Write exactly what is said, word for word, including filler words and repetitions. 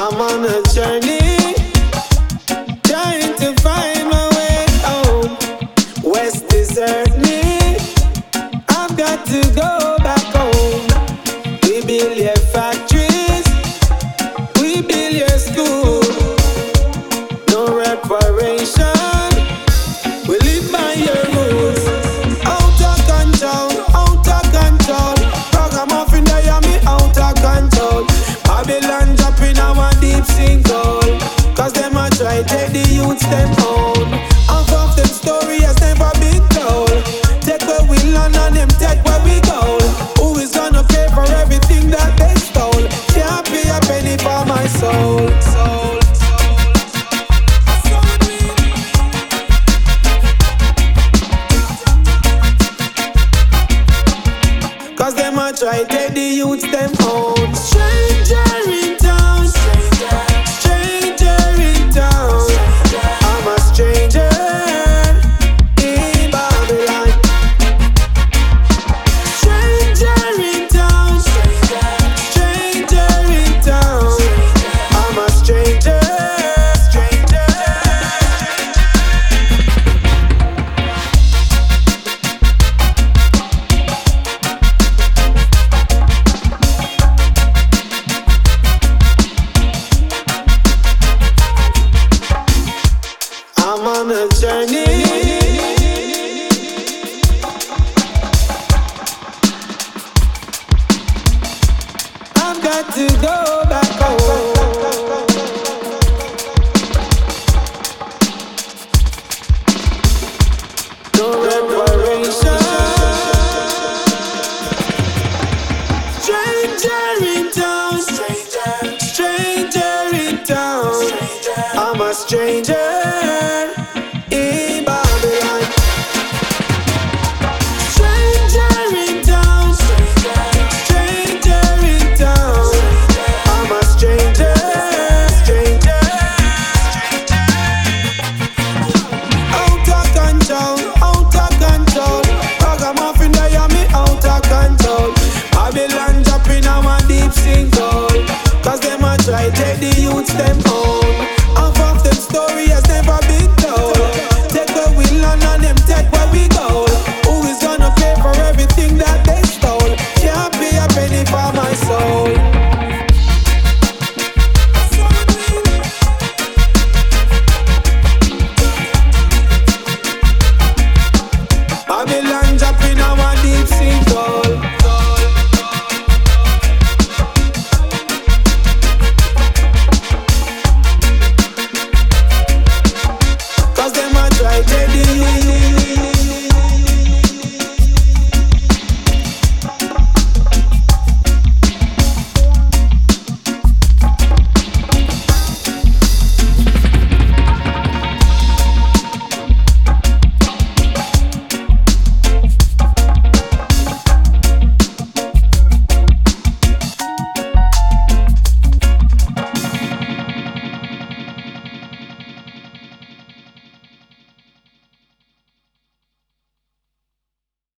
I'm on a journey, trying to find my way home. West desert me, I've got to go back home. We build your factories, we build your school. No reparation, we live by your rules. Out of control, out of control. Ragamuffin there, me out of control. Babylon dropping our deep sinkhole. Cause them a try take the youths them own. Half of them story has never been told. Take what we learn and them take what we go. Who is gonna pay for everything that they stole? Can't pay a penny for my soul, soul. Cause them a try take the youths them own. Stranger in town, stranger in town. I'm a stranger in Babylon. Stranger in town, stranger in town. I'm a stranger, stranger. I'm on a journey, I've got to go back home. No reparation. Stranger in town, stranger, stranger in town. I'm a stranger in Babylon. Stranger in town, stranger in town. I'm a stranger, stranger. Out of control, out of control. Ragamuffin there, me out of control. Babylon dropping our deep sinkhole. Cause them a try take the youths them home.